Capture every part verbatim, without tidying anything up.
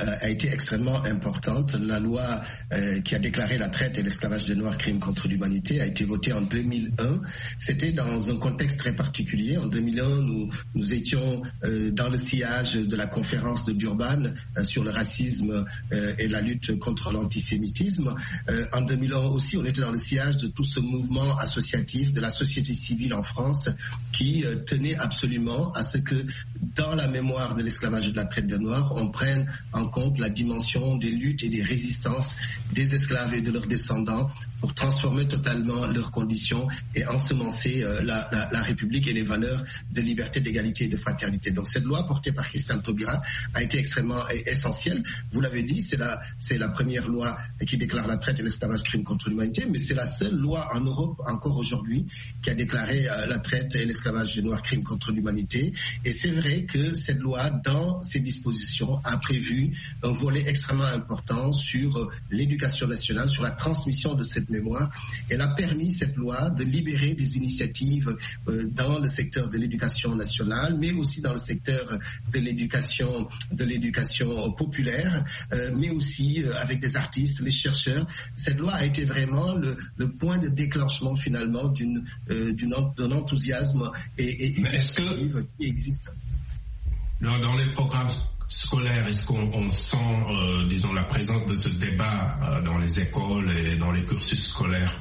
a été extrêmement importante. La loi euh, qui a déclaré la traite et l'esclavage des Noirs crime contre l'humanité a été votée en deux mille un. C'était dans un contexte très particulier. En deux mille un, nous, nous étions euh, dans le sillage de la conférence de Durban euh, sur le racisme euh, et la lutte contre l'antisémitisme. Euh, en deux mille un aussi, on était dans le sillage de tout ce mouvement associatif de la société civile en France qui euh, tenait absolument à ce que dans la mémoire de l'esclavage et de la traite des Noirs, on prenne en compte la dimension des luttes et des résistances des esclaves et de leurs descendants pour transformer totalement leurs conditions et ensemencer euh, la, la, la République et les valeurs de liberté, d'égalité et de fraternité. Donc cette loi portée par Christian Taubira a été extrêmement essentielle. Vous l'avez dit, c'est la, c'est la première loi qui déclare la traite et l'esclavage crime contre l'humanité, mais c'est la seule loi en Europe encore aujourd'hui qui a déclaré euh, la traite et l'esclavage des Noirs crime contre l'humanité. Et c'est vrai que cette loi, dans ses dispositions, a prévu un volet extrêmement important sur euh, l'éducation nationale, sur la transmission de cette mémoire. Elle a permis, cette loi, de libérer des initiatives euh, dans le secteur de l'éducation nationale, mais aussi dans le secteur de l'éducation, de l'éducation populaire, euh, mais aussi euh, avec des artistes, les chercheurs. Cette loi a été vraiment le, le point de déclenchement finalement d'une, euh, d'une, d'un enthousiasme et, et, mais est-ce que qui existe. Dans, dans les programmes scolaires, est-ce qu'on on sent, euh, disons, la présence de ce débat euh, dans les écoles et dans les cursus scolaires?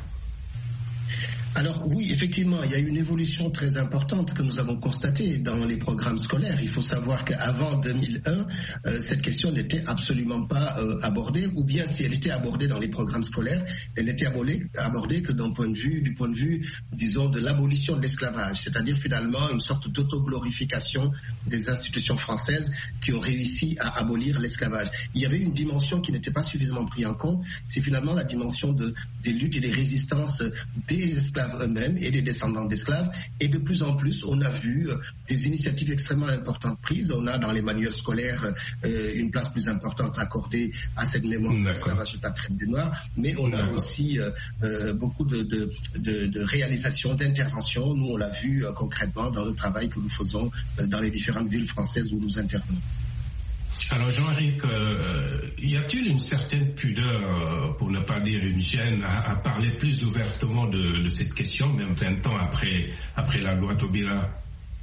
Alors oui, effectivement, il y a une évolution très importante que nous avons constatée dans les programmes scolaires. Il faut savoir qu'avant deux mille un, euh, cette question n'était absolument pas euh, abordée, ou bien si elle était abordée dans les programmes scolaires, elle n'était abordée, abordée que d'un point de vue, du point de vue, disons, de l'abolition de l'esclavage, c'est-à-dire finalement une sorte d'autoglorification des institutions françaises qui ont réussi à abolir l'esclavage. Il y avait une dimension qui n'était pas suffisamment prise en compte, c'est finalement la dimension de, des luttes et des résistances des esclaves eux-mêmes et des descendants d'esclaves, et de plus en plus on a vu euh, des initiatives extrêmement importantes prises. On a dans les manuels scolaires euh, une place plus importante accordée à cette mémoire de l'esclavage et de la traite des Noirs, mais on a aussi euh, euh, beaucoup de, de, de, de réalisations, d'interventions. Nous on l'a vu euh, concrètement dans le travail que nous faisons euh, dans les différentes villes françaises où nous intervenons. Alors Jean-Éric, euh, y a-t-il une certaine pudeur, euh, pour ne pas dire une gêne, à, à parler plus ouvertement de, de cette question, même vingt ans après, après la loi Taubira?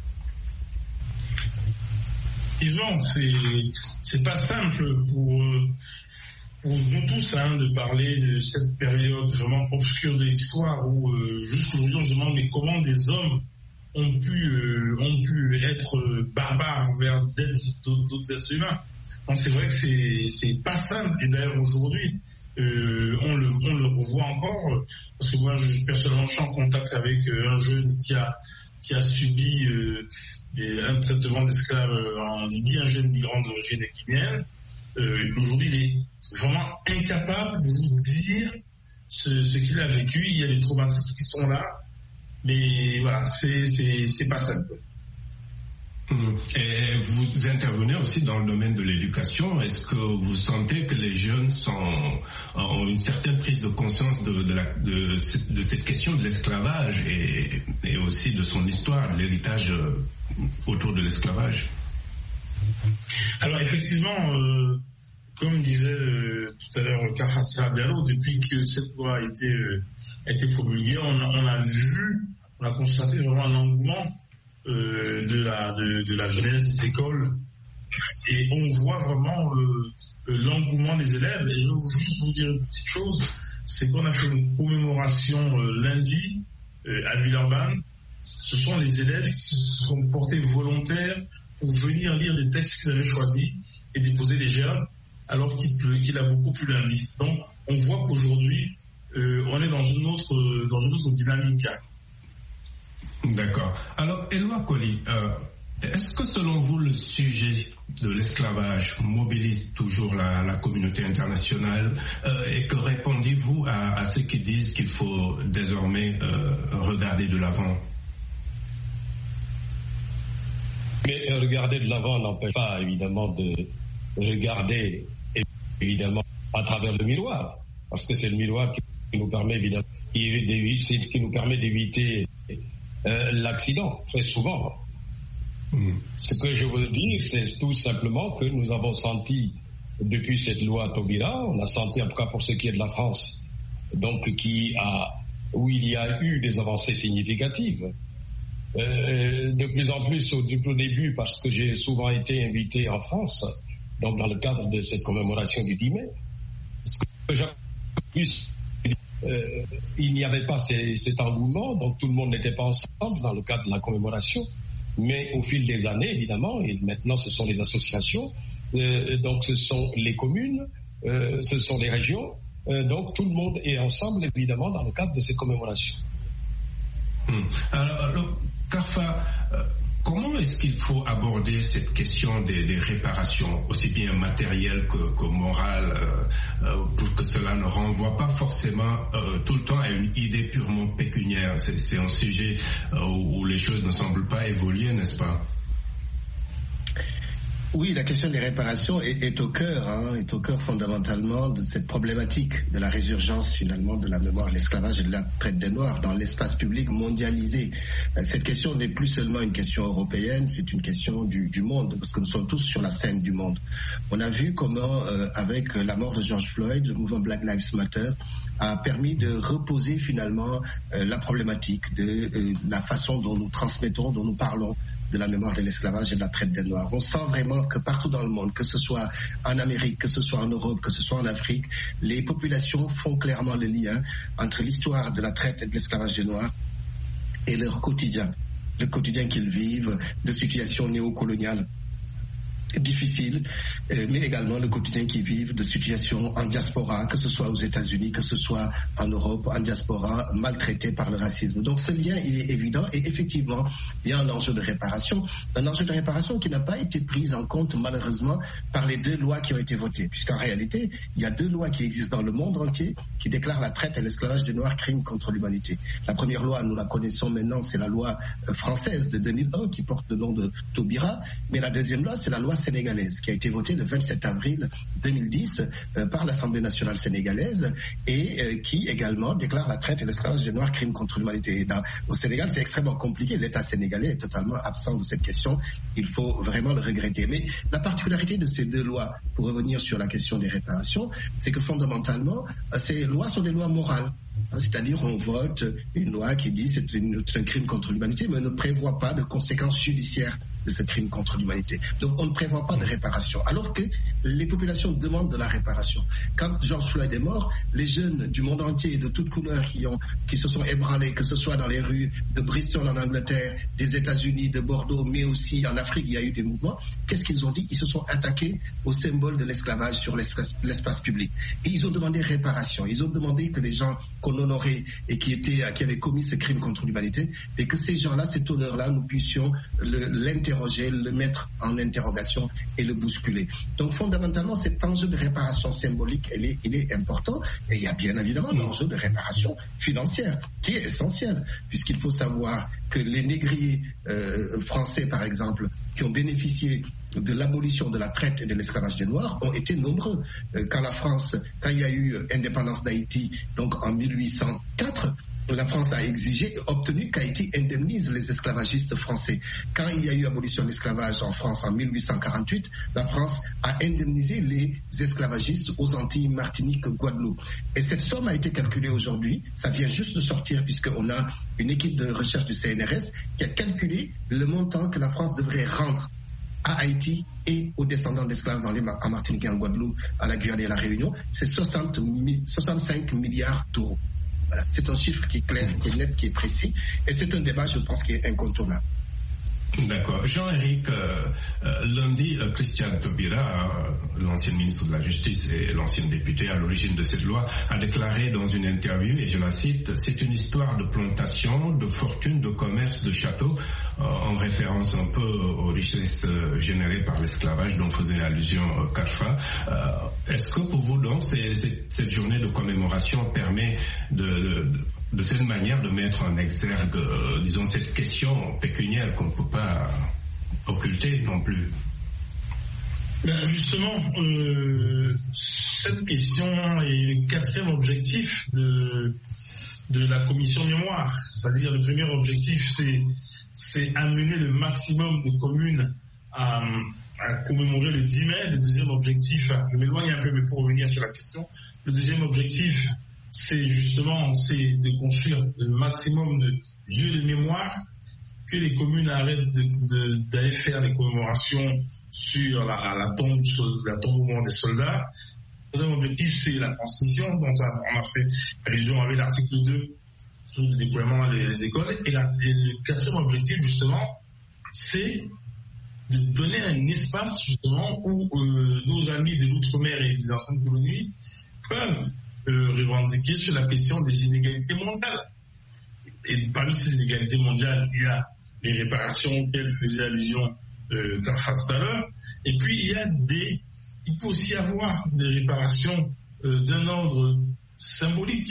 Disons, c'est, c'est pas simple pour, pour nous tous hein, de parler de cette période vraiment obscure de l'histoire où euh, jusqu'aujourd'hui on se demande mais comment des hommes ont pu, euh, ont pu être euh, barbares envers d'autres, d'autres êtres humains. Donc c'est vrai que c'est, c'est pas simple. Et d'ailleurs aujourd'hui, euh, on, le, on le revoit encore. Parce que moi, je, personnellement, je suis en contact avec euh, un jeune qui a, qui a subi euh, des, un traitement d'esclave en Libye, un jeune migrant d'origine guinéenne. Euh, aujourd'hui, il est vraiment incapable de vous dire ce, ce qu'il a vécu. Il y a des traumatismes qui sont là. Mais voilà, c'est, c'est, c'est pas simple. Et vous intervenez aussi dans le domaine de l'éducation. Est-ce que vous sentez que les jeunes sont, ont une certaine prise de conscience de, de, la, de, de cette question de l'esclavage et, et aussi de son histoire, de l'héritage autour de l'esclavage? Alors effectivement, euh, comme disait euh, tout à l'heure Kafassira Diallo, depuis que cette loi a été, euh, a été promulguée, on, on a vu, on a constaté vraiment un engouement euh, de, la, de, de la jeunesse des écoles. Et on voit vraiment euh, l'engouement des élèves. Et je veux juste vous dire une petite chose, c'est qu'on a fait une commémoration euh, lundi euh, à Villeurbanne. Ce sont les élèves qui se sont portés volontaires pour venir lire des textes qu'ils avaient choisis et déposer des gerbes alors qu'il pleut, qu'il a beaucoup plu lundi. Donc, on voit qu'aujourd'hui, euh, on est dans une autre, dans une autre dynamique. D'accord. Alors, Éloi Coly, euh, est-ce que selon vous, le sujet de l'esclavage mobilise toujours la, la communauté internationale euh, et que répondez-vous à, à ceux qui disent qu'il faut désormais euh, regarder de l'avant? Mais regarder de l'avant n'empêche pas évidemment de regarder évidemment à travers le miroir, parce que c'est le miroir qui, qui nous permet évidemment qui, qui nous permet d'éviter euh, l'accident très souvent. Mmh. Ce que je veux dire, c'est tout simplement que nous avons senti depuis cette loi Taubira. On a senti, en tout cas pour ce qui est de la France, donc qui a, où il y a eu des avancées significatives. Euh, de plus en plus au, au début, parce que j'ai souvent été invité en France, donc dans le cadre de cette commémoration du dix mai, ce que j'ai plus, euh, il n'y avait pas ces, cet engouement, donc tout le monde n'était pas ensemble dans le cadre de la commémoration, mais au fil des années, évidemment, et maintenant ce sont les associations, euh, donc ce sont les communes, euh, ce sont les régions, euh, donc tout le monde est ensemble, évidemment, dans le cadre de ces commémorations. Hum. Alors, alors Karfa, euh, comment est-ce qu'il faut aborder cette question des, des réparations, aussi bien matérielles que, que morales, euh, euh, pour que cela ne renvoie pas forcément euh, tout le temps à une idée purement pécuniaire? C'est, c'est un sujet euh, où les choses ne semblent pas évoluer, n'est-ce pas? Oui, la question des réparations est, est au cœur, hein, est au cœur fondamentalement de cette problématique de la résurgence finalement de la mémoire de l'esclavage et de la traite des Noirs dans l'espace public mondialisé. Cette question n'est plus seulement une question européenne, c'est une question du, du monde, parce que nous sommes tous sur la scène du monde. On a vu comment, euh, avec la mort de George Floyd, le mouvement Black Lives Matter a permis de reposer finalement euh, la problématique de euh, la façon dont nous transmettons, dont nous parlons de la mémoire de l'esclavage et de la traite des Noirs. On sent vraiment que partout dans le monde, que ce soit en Amérique, que ce soit en Europe, que ce soit en Afrique, les populations font clairement le lien entre l'histoire de la traite et de l'esclavage des Noirs et leur quotidien, le quotidien qu'ils vivent de situations néocoloniales difficiles, euh, mais également le quotidien qu'ils vivent de situations en diaspora, que ce soit aux États-Unis, que ce soit en Europe, en diaspora, maltraités par le racisme. Donc ce lien, il est évident et effectivement, il y a un enjeu de réparation, un enjeu de réparation qui n'a pas été pris en compte malheureusement par les deux lois qui ont été votées, puisqu'en réalité, il y a deux lois qui existent dans le monde entier qui déclarent la traite et l'esclavage des Noirs crime contre l'humanité. La première loi, nous la connaissons maintenant, c'est la loi française de deux mille un qui porte le nom de Taubira, mais la deuxième loi, c'est la loi sénégalaise qui a été votée le vingt-sept avril deux mille dix euh, par l'Assemblée nationale sénégalaise et euh, qui également déclare la traite et l'esclavage des Noirs crime contre l'humanité. Dans, au Sénégal, c'est extrêmement compliqué. L'État sénégalais est totalement absent de cette question. Il faut vraiment le regretter. Mais la particularité de ces deux lois, pour revenir sur la question des réparations, c'est que fondamentalement, euh, ces lois sont des lois morales. C'est-à-dire on vote une loi qui dit c'est, une, c'est un crime contre l'humanité, mais ne prévoit pas de conséquences judiciaires de ce crime contre l'humanité. Donc on ne prévoit pas de réparation, alors que les populations demandent de la réparation. Quand George Floyd est mort, les jeunes du monde entier de toutes couleurs qui, ont, qui se sont ébranlés, que ce soit dans les rues de Bristol en Angleterre, des États-Unis, de Bordeaux, mais aussi en Afrique, il y a eu des mouvements. Qu'est-ce qu'ils ont dit? Ils se sont attaqués au symbole de l'esclavage sur l'espace, l'espace public. Et ils ont demandé réparation. Ils ont demandé que les gens qu'on honorait et qui, étaient, qui avaient commis ce crime contre l'humanité, et que ces gens-là, cet honneur-là, nous puissions le, l'interroger, le mettre en interrogation et le bousculer. Donc fondamentalement, cet enjeu de réparation symbolique, il est, il est important. Et il y a bien évidemment l'enjeu de réparation financière qui est essentiel, puisqu'il faut savoir que les négriers euh, français, par exemple, qui ont bénéficié de l'abolition de la traite et de l'esclavage des Noirs ont été nombreux. Euh, quand la France, quand il y a eu indépendance d'Haïti, donc en mille huit cent quatre, la France a exigé et obtenu qu'Haïti indemnise les esclavagistes français. Quand il y a eu abolition de l'esclavage en France en mille huit cent quarante-huit, la France a indemnisé les esclavagistes aux Antilles, Martinique, Guadeloupe. Et cette somme a été calculée aujourd'hui, ça vient juste de sortir puisqu'on a une équipe de recherche du C N R S qui a calculé le montant que la France devrait rendre à Haïti et aux descendants d'esclaves dans les, en Martinique et en Guadeloupe, à la Guyane et à la Réunion, c'est soixante, soixante-cinq milliards d'euros. Voilà. C'est un chiffre qui est clair, qui est net, qui est précis, et c'est un débat, je pense, qui est incontournable. D'accord. Jean-Éric, euh, euh, lundi, euh, Christiane Taubira, euh, l'ancien ministre de la Justice et l'ancien député à l'origine de cette loi, a déclaré dans une interview, et je la cite, « C'est une histoire de plantation, de fortune, de commerce, de château », euh, en référence un peu aux richesses euh, générées par l'esclavage dont faisait allusion euh, Karfa. Euh, est-ce que pour vous, donc, c'est, c'est, cette journée de commémoration permet de... de, de de cette manière de mettre en exergue, euh, disons, cette question pécuniaire qu'on ne peut pas occulter non plus? Ben justement, euh, cette question est le quatrième objectif de, de la commission mémoire. C'est-à-dire le premier objectif, c'est, c'est amener le maximum de communes à, à commémorer le dix mai. Le deuxième objectif, je m'éloigne un peu, mais pour revenir sur la question, le deuxième objectif, c'est justement c'est de construire le maximum de lieux de mémoire, que les communes arrêtent de, de, d'aller faire des commémorations sur la, la tombe, la tombe des soldats. Le deuxième objectif, c'est la transmission, dont on a fait allusion avec l'article deux sur le déploiement des les écoles. Et, la, et le quatrième objectif, justement, c'est de donner un espace, justement, où euh, nos amis de l'outre-mer et des anciennes colonies peuvent euh, revendiquer sur la question des inégalités mondiales. Et parmi ces inégalités mondiales, il y a les réparations auxquelles faisait allusion euh, Karfa tout à l'heure. Et puis, il y a des... Il peut aussi y avoir des réparations euh, d'un ordre symbolique.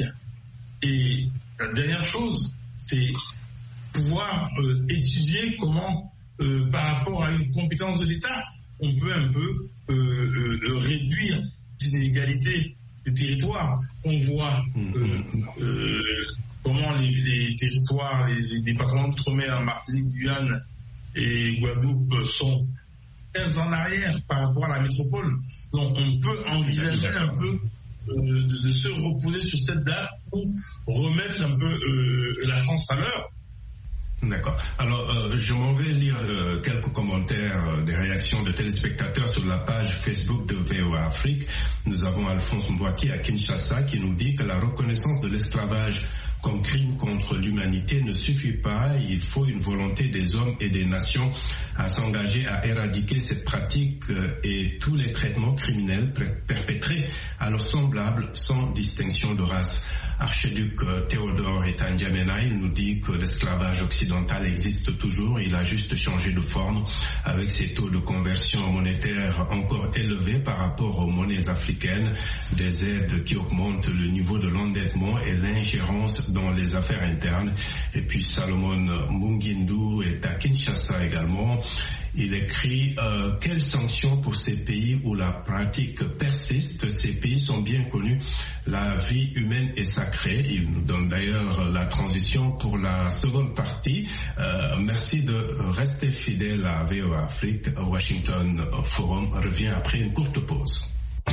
Et la dernière chose, c'est pouvoir euh, étudier comment, euh, par rapport à une compétence de l'État, on peut un peu euh, euh, réduire les inégalités des territoires. On voit euh, euh, comment les, les territoires, les, les départements d'outre-mer, Martinique, Guyane et Guadeloupe sont en arrière par rapport à la métropole. Donc on peut envisager un peu euh, de, de se reposer sur cette date pour remettre un peu euh, la France à l'heure. D'accord. Alors, euh, je m'en vais lire euh, quelques commentaires, euh, des réactions de téléspectateurs sur la page Facebook de V O A Afrique. Nous avons Alphonse Mbouaki à Kinshasa qui nous dit que la reconnaissance de l'esclavage comme crime contre l'humanité ne suffit pas. Il faut une volonté des hommes et des nations à s'engager à éradiquer cette pratique euh, et tous les traitements criminels perpétrés à leurs semblables sans distinction de race. Archiduc Théodore Etandiamena, il nous dit que l'esclavage occidental existe toujours, il a juste changé de forme avec ses taux de conversion monétaire encore élevés par rapport aux monnaies africaines, des aides qui augmentent le niveau de l'endettement et l'ingérence dans les affaires internes. Et puis Salomon Mungindu est à Kinshasa également. Il écrit euh, quelles sanctions pour ces pays où la pratique persiste. Ces pays sont bien connus, la vie humaine est sacrée. Il nous donne d'ailleurs la transition pour la seconde partie. Euh, merci de rester fidèle à V O A Afrique. Washington Forum revient après une courte pause.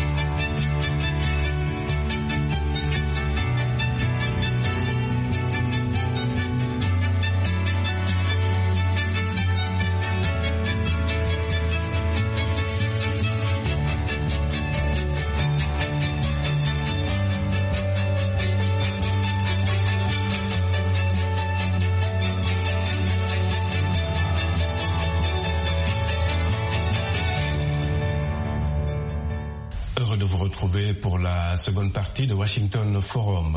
Pour la seconde partie de Washington Forum.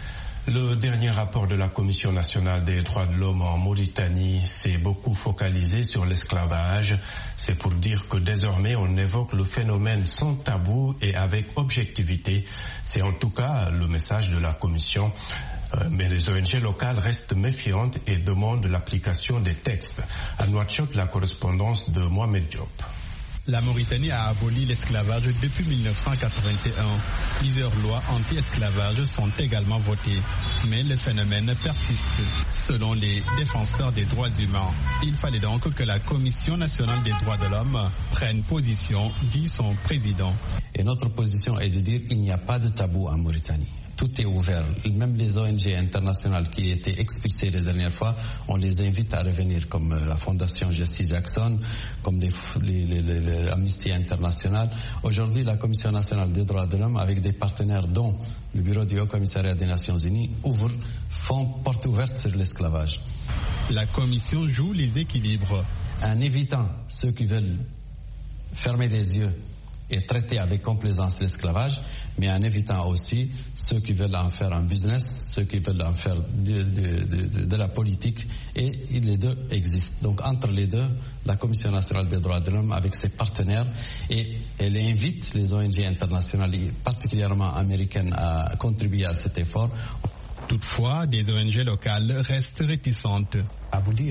Le dernier rapport de la Commission nationale des droits de l'homme en Mauritanie s'est beaucoup focalisé sur l'esclavage. C'est pour dire que désormais on évoque le phénomène sans tabou et avec objectivité. C'est en tout cas le message de la Commission. Mais les O N G locales restent méfiantes et demandent l'application des textes. À Nouakchott, la correspondance de Mohamed Diop. La Mauritanie a aboli l'esclavage depuis mille neuf cent quatre-vingt-un. Plusieurs lois anti-esclavage sont également votées. Mais le phénomène persiste. Selon les défenseurs des droits humains, il fallait donc que la Commission nationale des droits de l'homme prenne position, dit son président. Et notre position est de dire qu'il n'y a pas de tabou en Mauritanie. Tout est ouvert. Même les O N G internationales qui étaient expulsées les dernières fois, on les invite à revenir, comme la Fondation Jesse Jackson, comme les, les, les, les Amnesty International. Aujourd'hui, la Commission nationale des droits de l'homme, avec des partenaires dont le Bureau du Haut Commissariat des Nations Unies, ouvre, font porte ouverte sur l'esclavage. La Commission joue les équilibres. En évitant ceux qui veulent fermer les yeux et traiter avec complaisance l'esclavage, mais en évitant aussi ceux qui veulent en faire un business, ceux qui veulent en faire de, de, de, de la politique, et les deux existent. Donc entre les deux, la Commission nationale des droits de l'homme avec ses partenaires, et elle invite les O N G internationales, particulièrement américaines, à contribuer à cet effort. Toutefois, des O N G locales restent réticentes. À vous dire,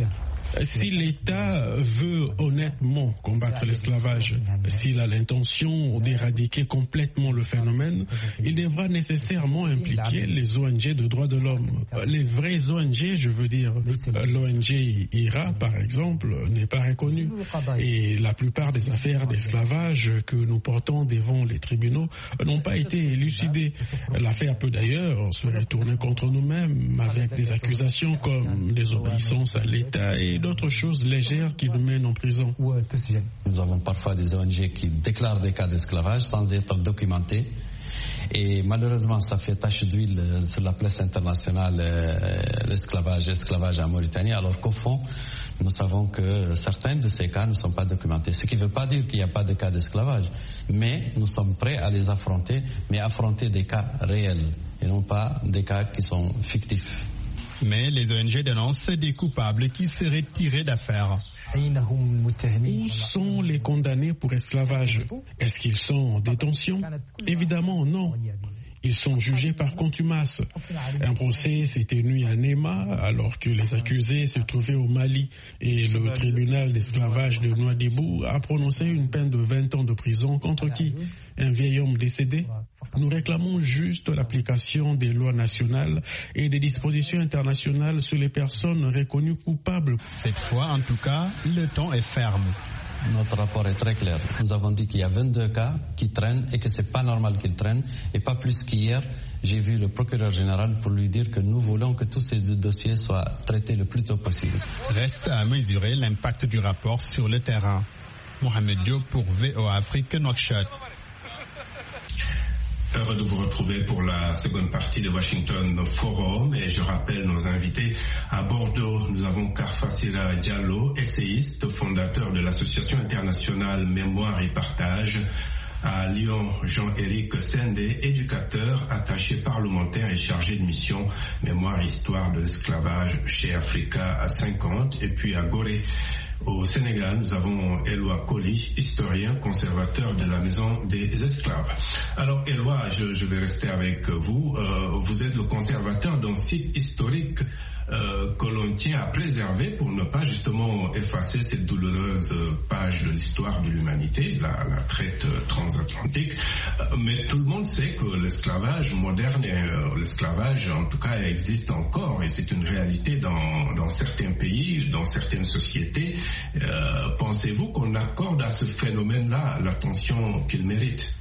Si l'État veut honnêtement combattre l'esclavage, s'il a l'intention d'éradiquer complètement le phénomène, il devra nécessairement impliquer les O N G de droits de l'homme. Les vraies O N G, je veux dire, l'O N G I R A par exemple, n'est pas reconnue. Et la plupart des affaires d'esclavage que nous portons devant les tribunaux n'ont pas été élucidées. L'affaire peut d'ailleurs se retourner contre nous-mêmes avec des accusations comme désobéissance à l'État et d'autres choses légères qui nous mènent en prison. Nous avons parfois des O N G qui déclarent des cas d'esclavage sans être documentés. Et malheureusement, ça fait tache d'huile sur la place internationale, euh, l'esclavage, l'esclavage en Mauritanie, alors qu'au fond, nous savons que certains de ces cas ne sont pas documentés. Ce qui ne veut pas dire qu'il n'y a pas de cas d'esclavage, mais nous sommes prêts à les affronter, mais affronter des cas réels et non pas des cas qui sont fictifs. Mais les O N G dénoncent des coupables qui seraient tirés d'affaire. Où sont les condamnés pour esclavage? Est-ce qu'ils sont en détention? Évidemment non. Ils sont jugés par contumace. Un procès s'est tenu à Néma alors que les accusés se trouvaient au Mali et le tribunal d'esclavage de Nouadhibou a prononcé une peine de vingt ans de prison contre qui? Un vieil homme décédé. Nous réclamons juste l'application des lois nationales et des dispositions internationales sur les personnes reconnues coupables. Cette fois, en tout cas, le ton est ferme. Notre rapport est très clair. Nous avons dit qu'il y a vingt-deux cas qui traînent et que c'est pas normal qu'ils traînent. Et pas plus qu'hier, j'ai vu le procureur général pour lui dire que nous voulons que tous ces dossiers soient traités le plus tôt possible. Reste à mesurer l'impact du rapport sur le terrain. Mohamed Diop pour V O A Afrique, Nouakchott. Heureux de vous retrouver pour la seconde partie de Washington Forum et je rappelle nos invités. À Bordeaux, nous avons Karfasira Diallo, essayiste, fondateur de l'association internationale Mémoire et Partage. À Lyon, Jean-Éric Sendé, éducateur, attaché parlementaire et chargé de mission Mémoire et Histoire de l'esclavage chez Africa à cinquante. Et puis à Gorée, au Sénégal, nous avons Éloi Coly, historien, conservateur de la Maison des Esclaves. Alors Éloi, je, je vais rester avec vous. Euh, vous êtes le conservateur d'un site historique euh, que l'on tient à préserver pour ne pas justement effacer cette douloureuse page de l'histoire de l'humanité, la, la traite transatlantique. Mais tout le monde sait que l'esclavage moderne, euh, l'esclavage en tout cas existe encore et c'est une réalité dans, dans certains pays, dans certaines sociétés. Euh, pensez-vous qu'on accorde à ce phénomène-là l'attention qu'il mérite?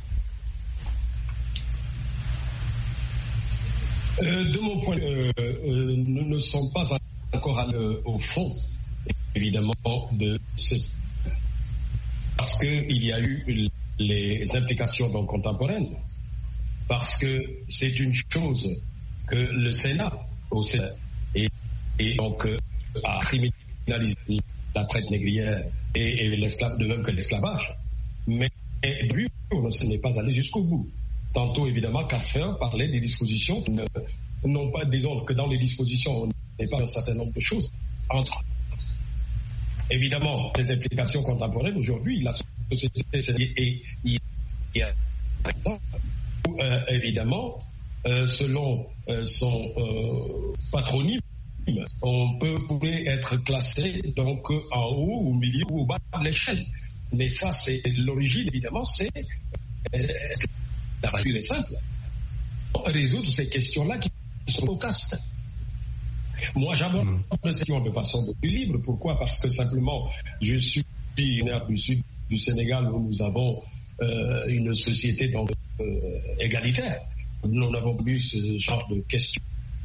Euh, de mon point de vue, euh, euh, nous ne sommes pas encore à le, au fond, évidemment, de ce... parce qu'il y a eu les implications donc contemporaines, parce que c'est une chose que le Sénat, au Sénat et, et donc euh, a criminalisé la traite négrière et, et l'esclave, de même que l'esclavage, mais lui, on ne n'est pas allé jusqu'au bout. Tantôt, évidemment, Carfer parlait des dispositions, ne, non pas, disons que dans les dispositions, on n'est pas un certain nombre de choses. Entre, évidemment, les implications contemporaines, aujourd'hui, la société, et il y a, euh, évidemment, euh, selon euh, son euh, patronyme, on peut, pourrait être classé donc en haut, au milieu ou au bas de l'échelle. Mais ça, c'est l'origine, évidemment, c'est... Euh, la valeur est simple. Résoudre ces questions-là qui sont au caste. Moi, j'aborde mmh. ces questions de façon de plus libre. Pourquoi? Parce que simplement, je suis du sud du Sénégal où nous avons euh, une société donc, euh, égalitaire. Nous n'avons plus ce genre de questions.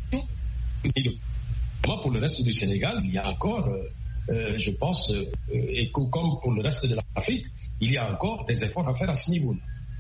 Moi, pour le reste du Sénégal, il y a encore, euh, je pense, euh, et comme pour le reste de l'Afrique, il y a encore des efforts à faire à ce niveau-là.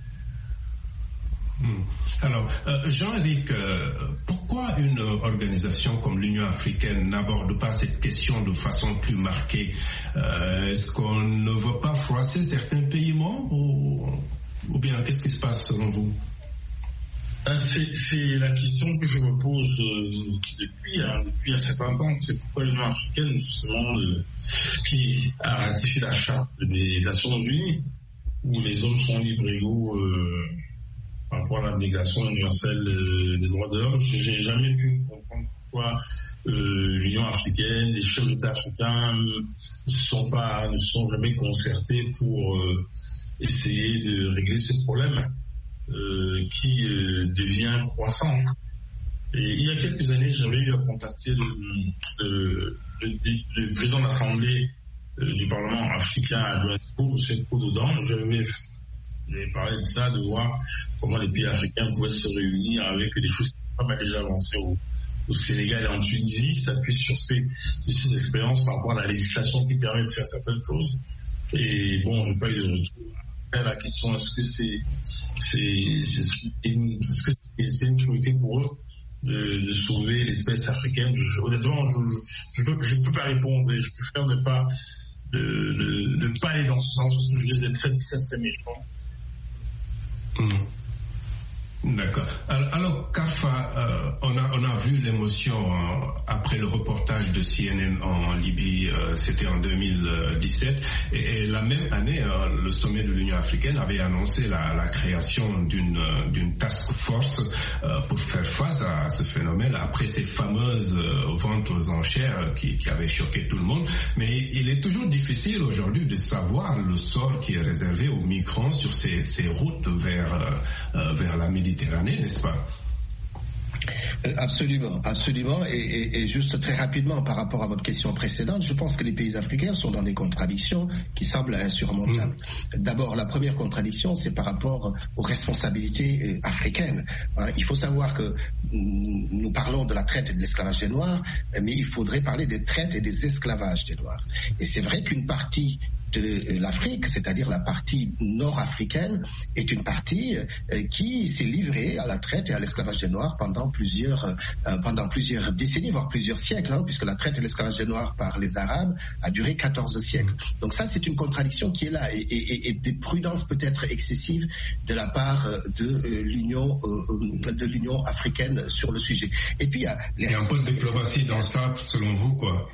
Alors, euh, Jean-Éric, euh, pourquoi une organisation comme l'Union africaine n'aborde pas cette question de façon plus marquée? euh, Est-ce qu'on ne veut pas froisser certains pays membres ou, ou bien qu'est-ce qui se passe selon vous? C'est, c'est la question que je me pose euh, depuis, hein, depuis un certain temps. C'est pourquoi l'Union africaine, justement, euh, qui a ratifié la charte des Nations Unies, où les hommes sont libres et égaux euh, par rapport à l'abnégation universelle euh, des droits de l'homme. J'ai jamais pu comprendre pourquoi euh, l'Union africaine, les chefs d'État africains ne sont pas, ne sont jamais concertés pour euh, essayer de régler ce problème euh, qui euh, devient croissant. Et il y a quelques années, j'avais eu à contacter le, le, le, le président de l'Assemblée euh, du Parlement africain à Johannesburg, M. Kododan. J'avais J'avais parlé de ça, de voir comment les pays africains pouvaient se réunir avec des choses qui ont pas mal déjà avancé au, au Sénégal et en Tunisie, s'appuie sur ces, sur ces expériences par rapport à la législation qui permet de faire certaines choses. Et bon, je n'ai pas eu de retour. Après, la question, est-ce que c'est, c'est, c'est, une, est-ce que c'est une priorité pour eux de, de sauver l'espèce africaine? je, Honnêtement, je ne peux, je peux pas répondre et je préfère ne pas, de, de, de pas aller dans ce sens parce que je risque d'être très, très, très méchant. Mmh. D'accord. Alors, Karfa, euh, on, a, on a vu l'émotion euh, après le reportage de C N N en Libye, euh, c'était en deux mille dix-sept, et, et la même année, euh, le sommet de l'Union africaine avait annoncé la, la création d'une, euh, d'une task force euh, pour faire face à ce phénomène, après ces fameuses euh, ventes aux enchères qui, qui avaient choqué tout le monde. Mais il est toujours difficile aujourd'hui de savoir le sort qui est réservé aux migrants sur ces, ces routes vers, euh, vers la Méditerranée. N'est-ce pas? Absolument, absolument. Et, et, et juste très rapidement par rapport à votre question précédente, je pense que les pays africains sont dans des contradictions qui semblent insurmontables. Mmh. D'abord, la première contradiction, c'est par rapport aux responsabilités africaines. Hein, il faut savoir que nous parlons de la traite et de l'esclavage des Noirs, mais il faudrait parler des traites et des esclavages des Noirs. Et c'est vrai qu'une partie de l'Afrique, c'est-à-dire la partie nord-africaine, est une partie euh, qui s'est livrée à la traite et à l'esclavage des Noirs pendant plusieurs, euh, pendant plusieurs décennies, voire plusieurs siècles, hein, puisque la traite et l'esclavage des Noirs par les Arabes a duré quatorze siècles. Donc ça, c'est une contradiction qui est là, et, et, et des prudences peut-être excessives de la part de euh, l'Union, euh, de l'Union africaine sur le sujet. Et puis il y a les il y a un peu de diplomatie dans ça, selon vous, quoi.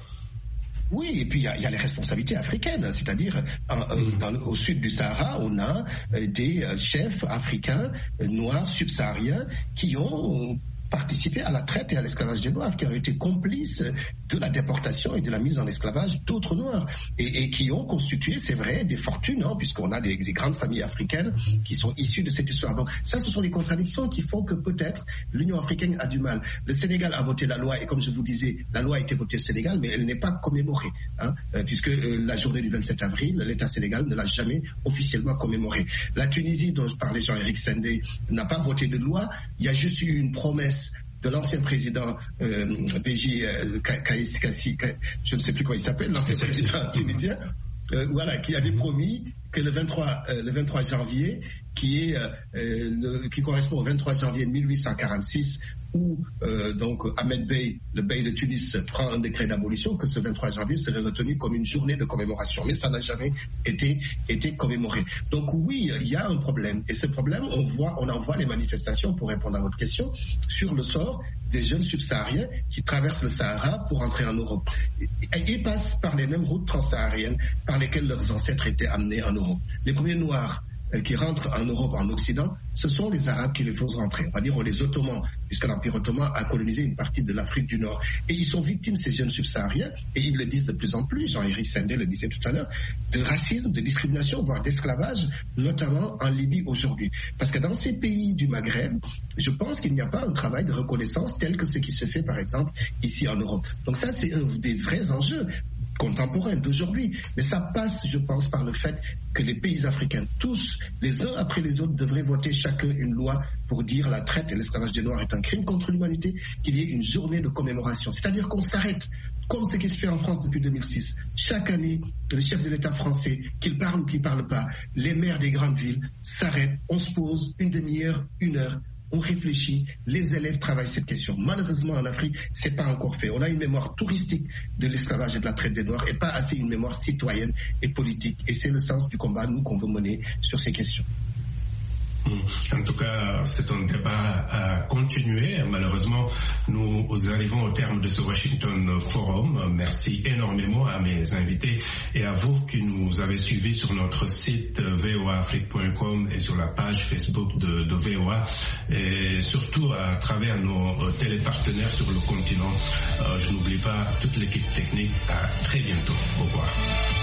Oui, et puis il y, y a les responsabilités africaines, c'est-à-dire euh, mmh. dans, au sud du Sahara, on a euh, des euh, chefs africains euh, noirs subsahariens qui ont participé à la traite et à l'esclavage des Noirs, qui ont été complices de la déportation et de la mise en esclavage d'autres Noirs, et, et qui ont constitué, c'est vrai, des fortunes, hein, puisqu'on a des, des grandes familles africaines qui sont issues de cette histoire. Donc ça, ce sont des contradictions qui font que peut-être l'Union africaine a du mal. Le Sénégal a voté la loi, et comme je vous disais, la loi a été votée au Sénégal, mais elle n'est pas commémorée, hein, euh, puisque euh, la journée du vingt-sept avril, l'État sénégal ne l'a jamais officiellement commémorée. La Tunisie, dont je parlais, Jean-Éric Sendé, n'a pas voté de loi. Il y a juste eu une promesse de l'ancien président euh, B J euh, Kaïs Kassi, je ne sais plus comment il s'appelle, l'ancien président tunisien, euh, voilà, qui avait promis que le vingt-trois, euh, le vingt-trois janvier, qui est euh, le, qui correspond au vingt-trois janvier mille huit cent quarante-six, où euh, donc Ahmed Bey, le Bey de Tunis, prend un décret d'abolition, que ce vingt-trois janvier serait retenu comme une journée de commémoration, mais ça n'a jamais été été commémoré. Donc oui, il y a un problème, et ce problème, on voit, on en voit les manifestations, pour répondre à votre question, sur le sort des jeunes subsahariens qui traversent le Sahara pour entrer en Europe. Ils passent par les mêmes routes transsahariennes par lesquelles leurs ancêtres étaient amenés en Europe. Les premiers Noirs qui rentrent en Europe, en Occident, ce sont les Arabes qui les font rentrer. On va dire les Ottomans, puisque l'Empire ottoman a colonisé une partie de l'Afrique du Nord. Et ils sont victimes, ces jeunes subsahariens, et ils le disent de plus en plus, Jean-Éric Sendé le disait tout à l'heure, de racisme, de discrimination, voire d'esclavage, notamment en Libye aujourd'hui. Parce que dans ces pays du Maghreb, je pense qu'il n'y a pas un travail de reconnaissance tel que ce qui se fait, par exemple, ici en Europe. Donc ça, c'est un des vrais enjeux contemporains d'aujourd'hui. Mais ça passe, je pense, par le fait que les pays africains, tous, les uns après les autres, devraient voter chacun une loi pour dire la traite et l'esclavage des Noirs est un crime contre l'humanité, qu'il y ait une journée de commémoration. C'est-à-dire qu'on s'arrête, comme ce qui se fait en France depuis deux mille six. Chaque année, le chef de l'État français, qu'il parle ou qu'il ne parle pas, les maires des grandes villes s'arrêtent, on se pose une demi-heure, une heure, on réfléchit, les élèves travaillent cette question. Malheureusement, en Afrique, c'est pas encore fait. On a une mémoire touristique de l'esclavage et de la traite des Noirs et pas assez une mémoire citoyenne et politique. Et c'est le sens du combat, nous, qu'on veut mener sur ces questions. Mmh. En tout cas, c'est un débat à continuer. Malheureusement, nous arrivons au terme de ce Washington Forum. Merci énormément à mes invités et à vous qui nous avez suivis sur notre site v o a afrique point com et sur la page Facebook de, de V O A, et surtout à travers nos télépartenaires sur le continent. Euh, je n'oublie pas toute l'équipe technique. À très bientôt. Au revoir.